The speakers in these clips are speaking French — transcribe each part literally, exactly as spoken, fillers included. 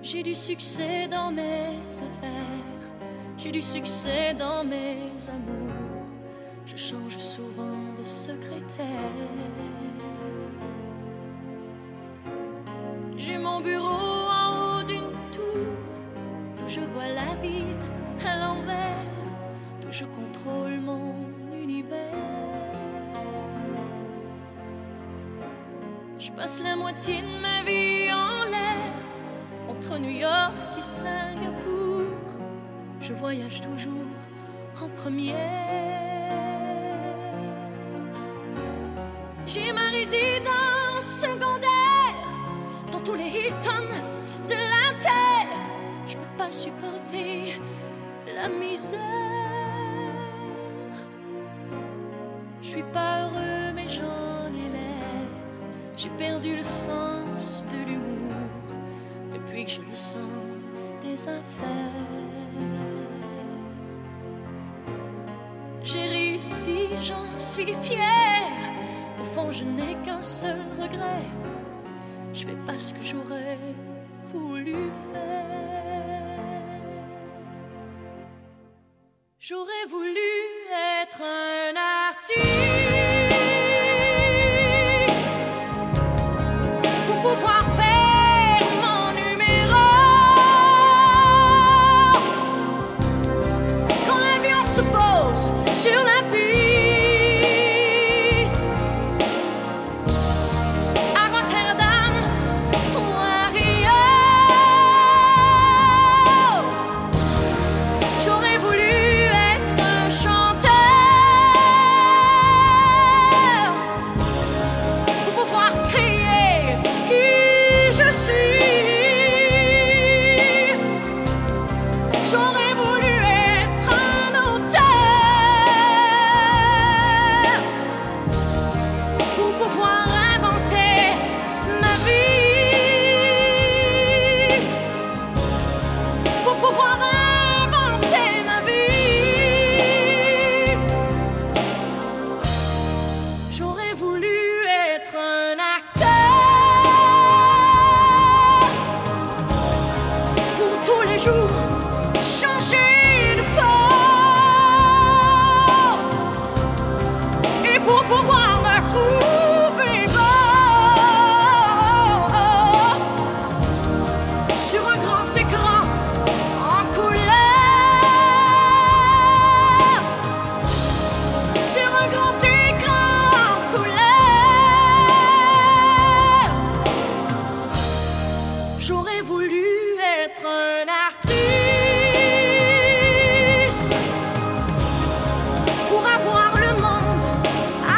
J'ai du succès dans mes affaires, j'ai du succès dans mes amours. Je change souvent de secrétaire. J'ai mon bureau en haut d'une tour, d'où je vois la ville à l'envers, d'où je contrôle mon univers. Je passe la moitié de ma vie en l'air, entre New York et Singapour. Je voyage toujours en première. J'ai ma résidence secondaire dans tous les Hilton de la terre. Je peux pas supporter la misère. Je suis pas heureux mais j'en ai l'air. J'ai perdu le sens de l'humour depuis que j'ai le sens des affaires. J'ai réussi, j'en suis fière. Au fond, je n'ai qu'un seul regret. Je fais pas ce que j'aurais voulu faire. J'aurais voulu être un artiste pour pouvoir faire mon numéro. Quand l'avion se pose sur la piste, à Rotterdam ou à Rio, j'aurais voulu être un chanteur pour pouvoir crier qui je suis. J'aurais voulu être un auteur pour pouvoir inventer ma vie, pour pouvoir inventer ma vie. J'aurais voulu être un acteur pour tous les jours changer de peau et pour pouvoir me trouver beau sur un grand écran en couleur, sur un grand écran en couleur. J'aurais voulu être un artiste pour avoir le monde à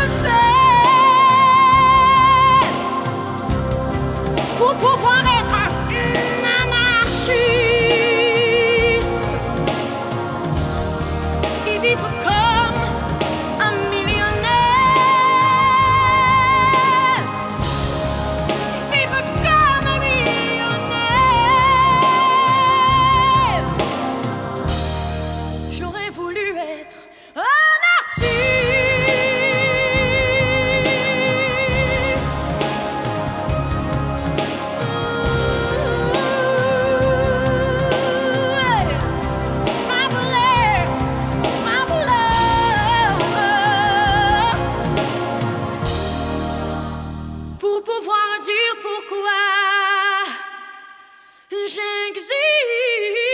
refaire, pour pouvoir être un anarchiste et vivre comme un millionnaire, vivre comme un millionnaire. J'aurais voulu être un artiste. Fabuleux, fabuleux. Pour pouvoir dire pourquoi j'existe.